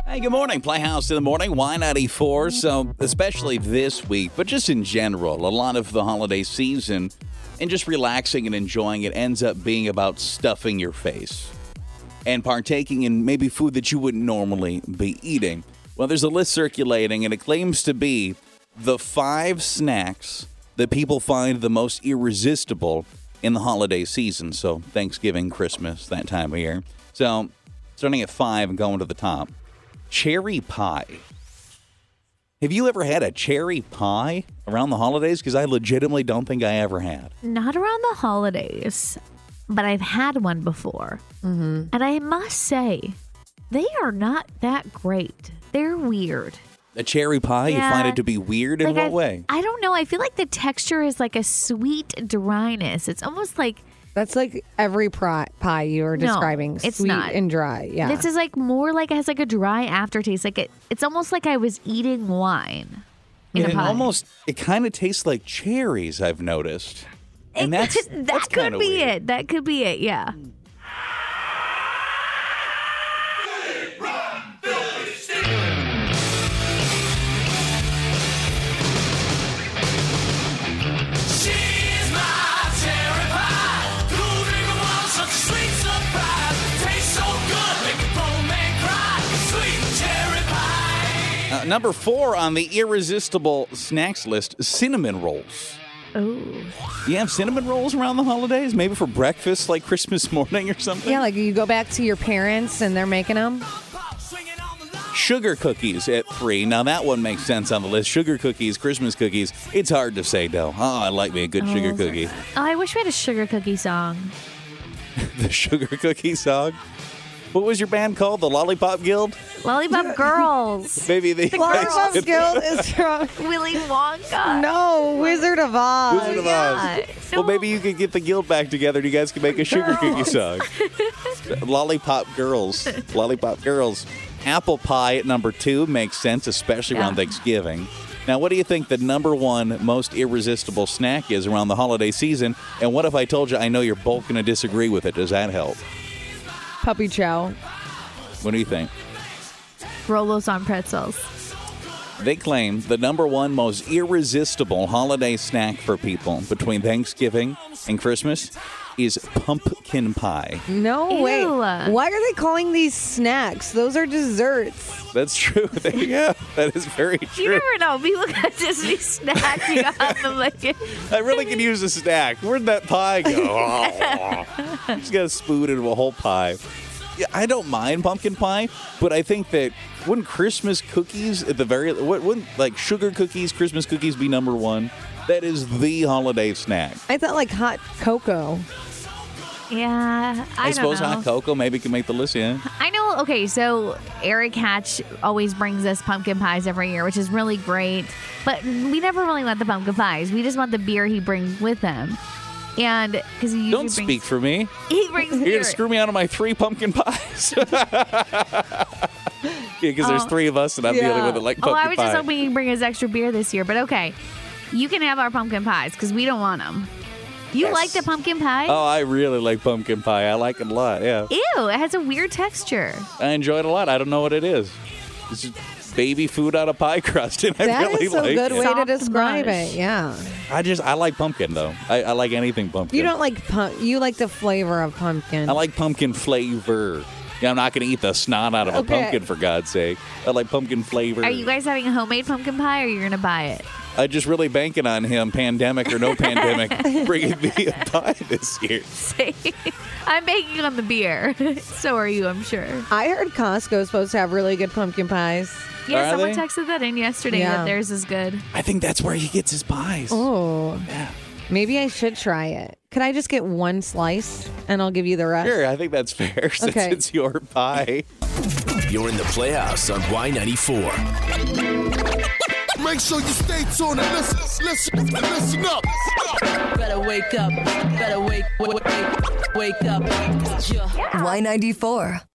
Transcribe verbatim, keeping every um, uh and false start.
Hey, good morning. Playhouse in the morning, Y ninety-four. So, especially this week, but just in general, a lot of the holiday season and just relaxing and enjoying it ends up being about stuffing your face and partaking in maybe food that you wouldn't normally be eating. Well, there's a list circulating, and it claims to be the five snacks that people find the most irresistible in the holiday season. So, Thanksgiving, Christmas, that time of year. So, starting at five and going to the top. Cherry pie. Have you ever had a cherry pie around the holidays? Because I legitimately don't think I ever had. Not around the holidays, but I've had one before. Mm-hmm. And I must say, they are not that great. They're weird. A cherry pie? Yeah. You find it to be weird in Like what I, way? I don't know. I feel like the texture is like a sweet dryness. It's almost like That's like every pie, pie you were No, describing. it's Sweet not. and dry. Yeah. this is like more like it has like a dry aftertaste. Like it, it's almost like I was eating wine in And a it pie. almost, it kind of tastes like cherries, I've noticed. And that's, that that's could kinda be weird. it. That could be it. Yeah. She's my cherry pie. Cool drink of water, such a sweet surprise. Tastes so good, make a grown man cry. Sweet cherry pie. Uh, number four on the irresistible snacks list, cinnamon rolls. Oh. You have cinnamon rolls around the holidays? Maybe for breakfast, like Christmas morning or something? yeah, like you go back to your parents and they're making them. Sugar cookies at three. Now, that one makes sense on the list. Sugar cookies, Christmas cookies. It's hard to say, though. Oh, I like me a good sugar cookie. Oh, I wish we had a sugar cookie song. The sugar cookie song. What was your band called? The Lollipop Guild? Lollipop Girls. Maybe they. Lollipop Guild is from Willy Wonka. no Wizard of Oz. Wizard of Yeah. Oz. Well, maybe you could get the guild back together and you guys can make a sugar cookie song. Lollipop Girls. Lollipop Girls. Apple pie at number two makes sense, especially around Yeah. Thanksgiving. Now, what do you think the number one most irresistible snack is around the holiday season? And what if I told you I know you're both going to disagree with it? Does that help? Puppy chow. What do you think? Rolos on pretzels. They claim the number one most irresistible holiday snack for people between Thanksgiving and Christmas is pumpkin pie. No Ew. way. Why are they calling these snacks? Those are desserts. That's true. Yeah, that is very You true. never know. People could just be snacking on them like it. I really could use a snack. Where'd that pie go? Just got to spoon into a whole pie. Yeah, I don't mind pumpkin pie, but I think that wouldn't Christmas cookies at the very what wouldn't like sugar cookies, Christmas cookies be number one? That is the holiday snack. I thought like hot cocoa. Yeah, I, I, suppose don't know. hot cocoa maybe can make the list. Yeah. I know. Okay, so Eric Hatch always brings us pumpkin pies every year, which is really great. But we never really want the pumpkin pies. We just want the beer he brings with him. And because he usually Don't brings, speak for me. He brings You're beer. gonna screw me out of my three pumpkin pies. Yeah, because there's Oh. three of us, and I'm the only Yeah. one that like Oh, pumpkin I was pie. just hoping he'd bring us extra beer this year, but okay. You can have our pumpkin pies because we don't want them. You Yes. like the pumpkin pie? Oh, I really like pumpkin pie. I like it a lot. Yeah, Ew, it has a weird texture. I enjoy it a lot. I don't know what it is. It's just baby food on a pie crust, and I That really is a like good it. way to Soft describe mush. it. Yeah. I just I like pumpkin though. I, I like anything pumpkin. You don't like pump. You like the flavor of pumpkin. I like pumpkin flavor. Yeah, I'm not going to eat the snot out of a Okay. pumpkin for God's sake. I like pumpkin flavor. Are you guys having a homemade pumpkin pie or you're going to buy it? I just really banking on him, pandemic or no pandemic, bringing me a pie this year. See? I'm baking on the beer. So are you, I'm sure. I heard Costco's supposed to have really good pumpkin pies. Yeah, Are someone they? texted that in yesterday Yeah. that theirs is good. I think that's where he gets his pies. Oh, Yeah. maybe I should try it. Could I just get one slice and I'll give you the rest? Sure, I think that's fair since Okay. it's your pie. You're in the Playhouse on Y ninety-four. Make sure you stay tuned and listen, listen, listen up. Better wake up. Better wake, wake, wake, wake up. Yeah. Y ninety-four.